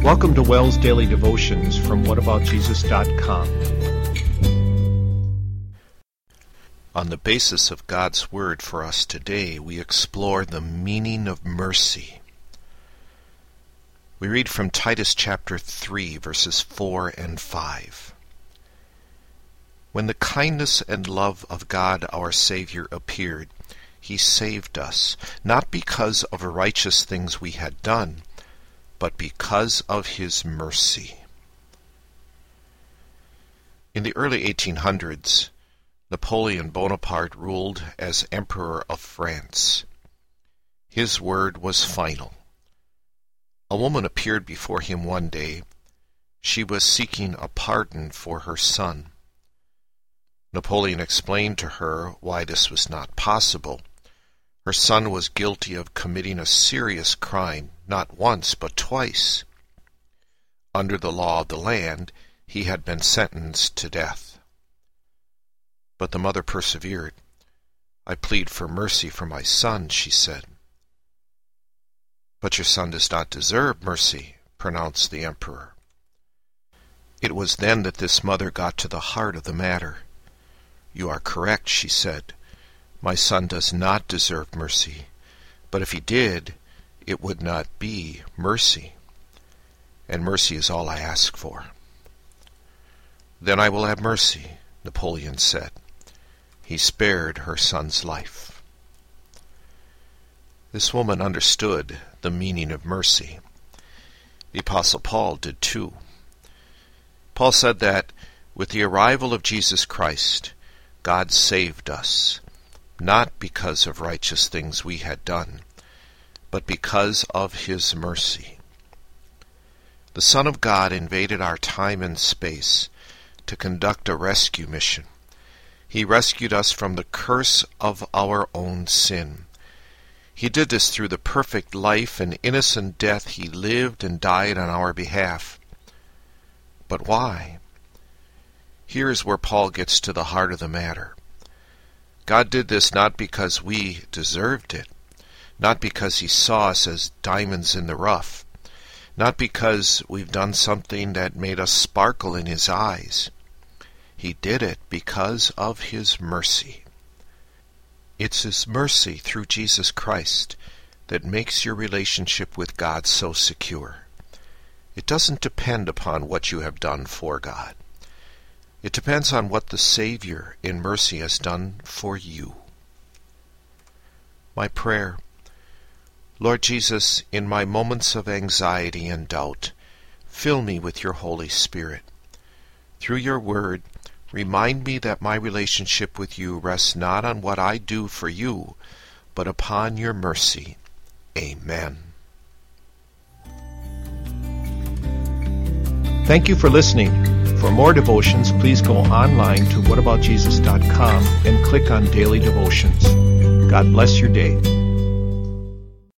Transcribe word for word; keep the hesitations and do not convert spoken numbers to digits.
Welcome to Wells Daily Devotions from what about jesus dot com. On the basis of God's Word for us today, we explore the meaning of mercy. We read from Titus chapter three, verses four and five. When the kindness and love of God our Savior appeared, He saved us, not because of righteous things we had done, but because of His mercy. In the early eighteen hundreds, Napoleon Bonaparte ruled as Emperor of France. His word was final. A woman appeared before him one day. She was seeking a pardon for her son. Napoleon explained to her why this was not possible. Her son was guilty of committing a serious crime, not once but twice. Under the law of the land, he had been sentenced to death. But the mother persevered. "I plead for mercy for my son," she said. "But your son does not deserve mercy," pronounced the emperor. It was then that this mother got to the heart of the matter. "You are correct," she said. "My son does not deserve mercy, but if he did, it would not be mercy. And mercy is all I ask for." "Then I will have mercy," Napoleon said. He spared her son's life. This woman understood the meaning of mercy. The Apostle Paul did too. Paul said that with the arrival of Jesus Christ, God saved us, not because of righteous things we had done, but because of His mercy. The Son of God invaded our time and space to conduct a rescue mission. He rescued us from the curse of our own sin. He did this through the perfect life and innocent death He lived and died on our behalf. But why? Here is where Paul gets to the heart of the matter. God did this not because we deserved it, not because He saw us as diamonds in the rough, not because we've done something that made us sparkle in His eyes. He did it because of His mercy. It's His mercy through Jesus Christ that makes your relationship with God so secure. It doesn't depend upon what you have done for God. It depends on what the Savior in mercy has done for you. My prayer: Lord Jesus, in my moments of anxiety and doubt, fill me with your Holy Spirit. Through your word, remind me that my relationship with you rests not on what I do for you, but upon your mercy. Amen. Thank you for listening. For more devotions, please go online to what about jesus dot com and click on Daily Devotions. God bless your day.